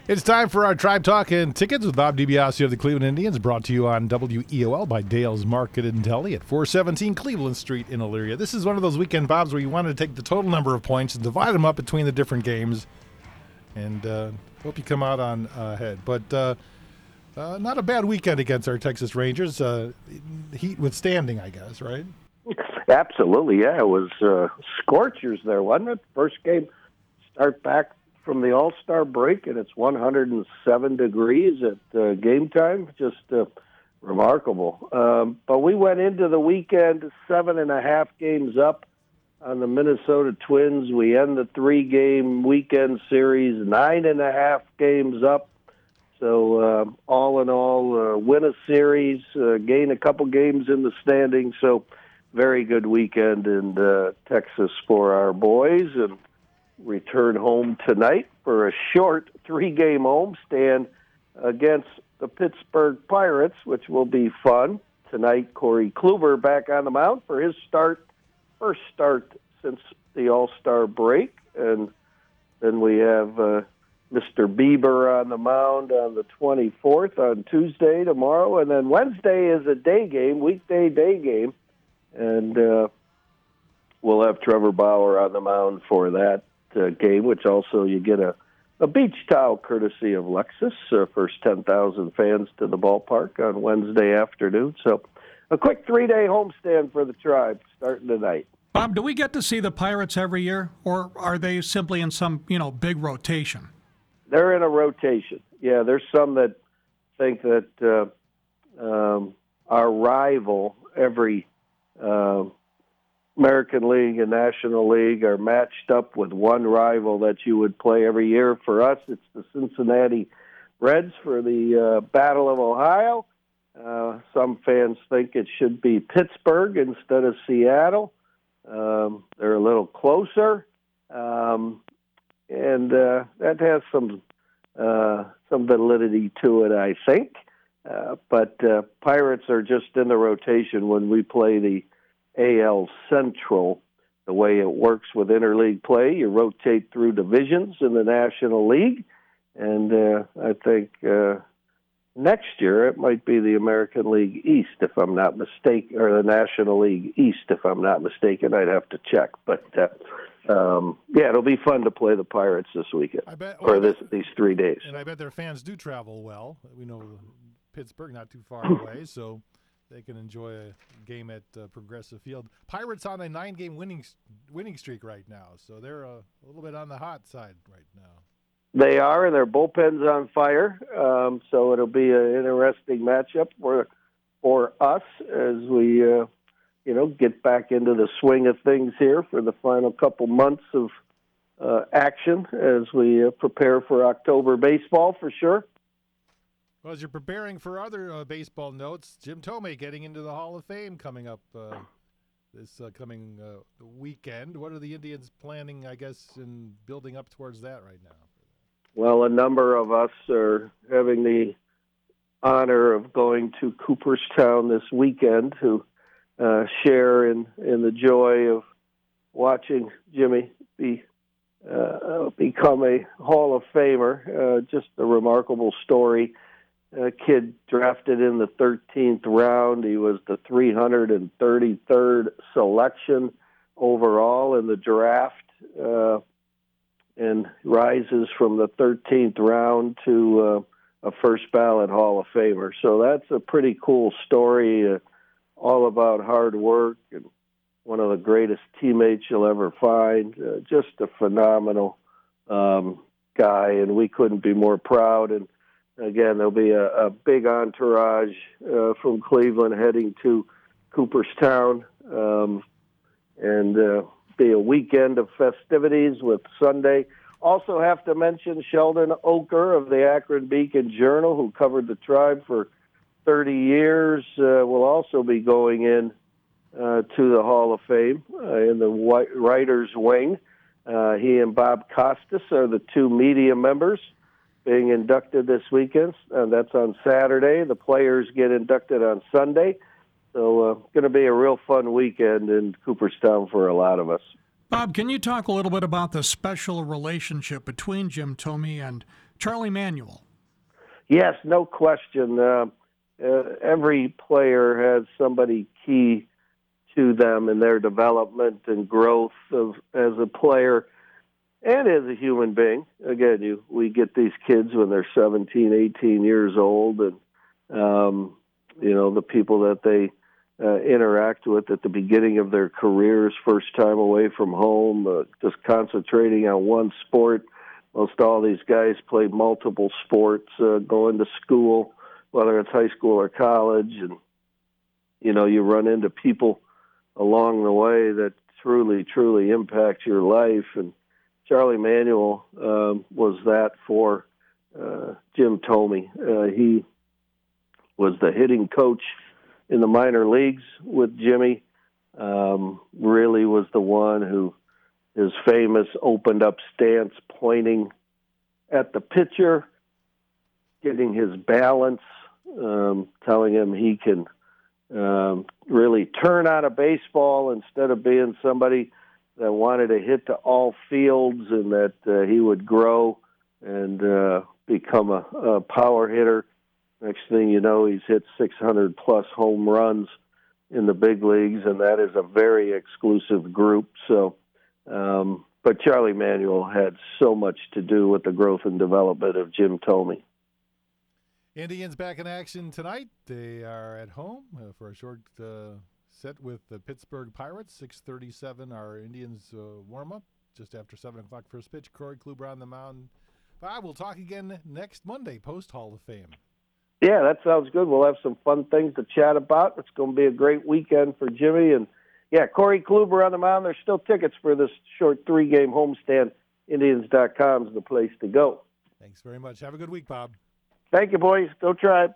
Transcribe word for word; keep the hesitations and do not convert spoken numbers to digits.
It's time for our Tribe Talk and Tickets with Bob DiBiasio of the Cleveland Indians, brought to you on W E O L by Dale's Market and Deli at four seventeen Cleveland Street in Elyria. This is one of those weekend Bobs where you want to take the total number of points and divide them up between the different games, and uh, hope you come out on uh, ahead. But uh, uh, not a bad weekend against our Texas Rangers. Uh, heat withstanding, I guess, right? Absolutely, yeah. It was uh, scorchers there, wasn't it? First game, start back from the All-Star break, and it's one hundred seven degrees at uh, game time. Just uh, remarkable. Um, but we went into the weekend seven and a half games up on the Minnesota Twins. We end the three-game weekend series nine and a half games up. So uh, all in all, uh, win a series, uh, gain a couple games in the standings. So very good weekend in uh, Texas for our boys, and return home tonight for a short three-game homestand against the Pittsburgh Pirates, which will be fun. Tonight, Corey Kluber back on the mound for his start, first start since the All-Star break. And then we have uh, Mister Bieber on the mound on the twenty-fourth on Tuesday tomorrow. And then Wednesday is a day game, weekday day game. And uh, we'll have Trevor Bauer on the mound for that uh, game, which also you get a, a beach towel courtesy of Lexus, uh, first ten thousand fans to the ballpark on Wednesday afternoon. So a quick three-day homestand for the Tribe starting tonight. Bob, do we get to see the Pirates every year, or are they simply in some, you know, big rotation? They're in a rotation. Yeah, there's some that think that uh, um, our rival every uh, American League and National League are matched up with one rival that you would play every year. For us, it's the Cincinnati Reds for the uh, Battle of Ohio. Uh, some fans think it should be Pittsburgh instead of Seattle. Um, they're a little closer, um, and uh, that has some uh, some validity to it, I think. Uh, but uh, Pirates are just in the rotation when we play the A L Central. The way it works with interleague play, you rotate through divisions in the National League, and uh, I think uh, next year it might be the American League East, if I'm not mistaken, or the National League East, if I'm not mistaken. I'd have to check, but uh, um, yeah, it'll be fun to play the Pirates this weekend, I bet, or this these three days. And I bet their fans do travel well. We know Pittsburgh not too far away, so they can enjoy a game at uh, Progressive Field. Pirates on a nine-game winning winning streak right now, so they're uh, a little bit on the hot side right now. They are, and their bullpen's on fire, um, so it'll be an interesting matchup for for us as we, uh, you know, get back into the swing of things here for the final couple months of uh, action as we uh, prepare for October baseball for sure. Well, as you're preparing for other uh, baseball notes, Jim Thome getting into the Hall of Fame coming up uh, this uh, coming uh, weekend. What are the Indians planning, I guess, in building up towards that right now? Well, a number of us are having the honor of going to Cooperstown this weekend to uh, share in, in the joy of watching Jimmy be uh, become a Hall of Famer. Uh, just a remarkable story. A kid drafted in the thirteenth round. He was the three hundred thirty-third selection overall in the draft. Uh, and rises from the thirteenth round to uh, a first ballot Hall of Famer. So that's a pretty cool story, uh, all about hard work and one of the greatest teammates you'll ever find. Uh, just a phenomenal um, guy, and we couldn't be more proud. And again, there'll be a, a big entourage uh, from Cleveland heading to Cooperstown, um, and uh, be a weekend of festivities with Sunday. Also have to mention Sheldon Oker of the Akron Beacon Journal, who covered the Tribe for thirty years, uh, will also be going in uh, to the Hall of Fame uh, in the writer's wing. Uh, he and Bob Costas are the two media members being inducted this weekend. Uh, that's on Saturday. The players get inducted on Sunday. So uh, going to be a real fun weekend in Cooperstown for a lot of us. Bob, can you talk a little bit about the special relationship between Jim Thome and Charlie Manuel. Yes, no question. Uh, uh, every player has somebody key to them in their development and growth of as a player and as a human being. Again, you we get these kids when they're seventeen, eighteen years old, and um, you know the people that they uh, interact with at the beginning of their careers, first time away from home, uh, just concentrating on one sport. Most all these guys play multiple sports, uh, going to school, whether it's high school or college, and you know you run into people along the way that truly, truly impact your life. And Charlie Manuel um, was that for uh, Jim Thome. Uh, he was the hitting coach in the minor leagues with Jimmy. Um, really was the one who his famous opened up stance, pointing at the pitcher, getting his balance, um, telling him he can um, really turn on a baseball instead of being somebody that wanted to hit to all fields, and that uh, he would grow and uh, become a, a power hitter. Next thing you know, he's hit six hundred plus home runs in the big leagues, and that is a very exclusive group. So, um, but Charlie Manuel had so much to do with the growth and development of Jim Thome. Indians back in action tonight. They are at home uh, for a short uh, set with the Pittsburgh Pirates. six thirty-seven, our Indians uh, warm-up. Just after seven o'clock first pitch. Corey Kluber on the mound. Bob, we'll talk again next Monday, post-Hall of Fame. Yeah, that sounds good. We'll have some fun things to chat about. It's going to be a great weekend for Jimmy. And, yeah, Corey Kluber on the mound. There's still tickets for this short three-game homestand. Indians dot com is the place to go. Thanks very much. Have a good week, Bob. Thank you, boys. Go Tribe.